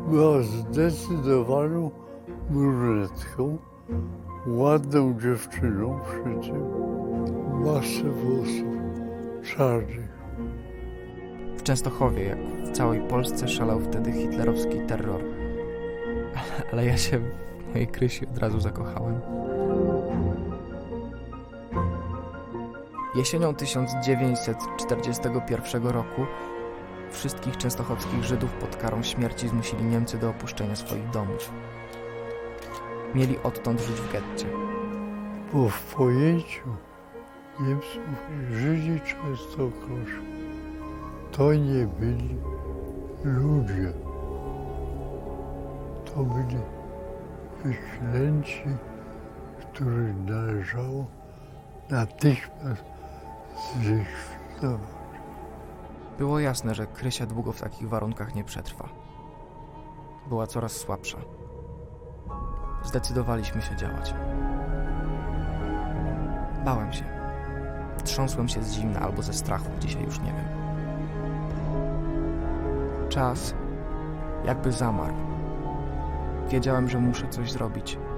Była zdecydowaną brunetką, ładną dziewczyną przy tym, masę włosów czarnych. W Częstochowie, jak w całej Polsce, szalał wtedy hitlerowski terror. Ale ja się w mojej Krysi od razu zakochałem. Jesienią 1941 roku wszystkich częstochowskich Żydów pod karą śmierci zmusili Niemcy do opuszczenia swoich domów. Mieli odtąd żyć w getcie. Bo w pojęciu Niemców Żydzi Częstochowscy to nie byli ludzie. To byli wyklęci, których należało natychmiast zlikwidować. Było jasne, że Krysia długo w takich warunkach nie przetrwa. Była coraz słabsza. Zdecydowaliśmy się działać. Bałem się. Trząsłem się z zimna albo ze strachu, dzisiaj już nie wiem. Czas jakby zamarł. Wiedziałem, że muszę coś zrobić.